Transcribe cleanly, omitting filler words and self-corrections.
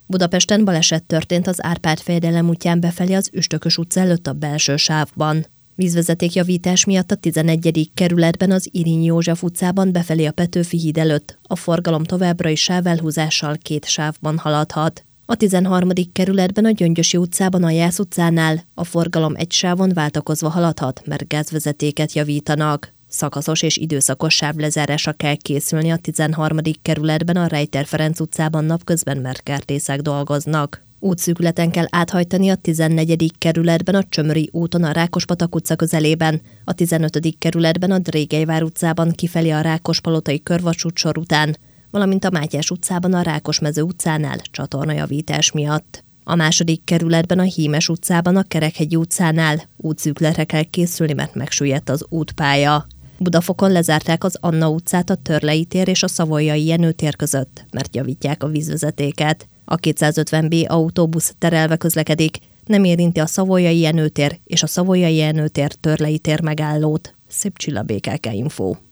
Budapesten baleset történt az Árpád-fejedelem útján befelé az Üstökös utca előtt a belső sávban. Vízvezetékjavítás miatt a 11. kerületben az Iriny József utcában befelé a Petőfi híd előtt a forgalom továbbra is sávelhúzással 2 sávban haladhat. A 13. kerületben a Gyöngyösi utcában a Jász utcánál a forgalom egy sávon váltakozva haladhat, mert gázvezetéket javítanak. Szakaszos és időszakos sávlezárásra kell készülni a 13. kerületben a Rejter Ferenc utcában napközben, mert kertészek dolgoznak. Útszűkületen kell áthajtani a 14. kerületben a Csömöri úton a Rákospatak utca közelében, a 15. kerületben a Drégelyvár utcában kifelé a Rákospalotai körvasút sor után, valamint a Mátyás utcában a Rákosmező utcánál csatornajavítás miatt. A 2. kerületben a Hímes utcában a Kerekhegyi utcánál útszűkületre kell készülni, mert megsüllyedt az útpálya. Budafokon lezárták az Anna utcát a Törlei tér és a Savoyai Jenő tér között, mert javítják a vízvezetéket. A 250B autóbusz terelve közlekedik, nem érinti a Savoyai Jenő tér és a Savoyai Jenő tér Törlei tér megállót. Szép Csilla, BKK Info.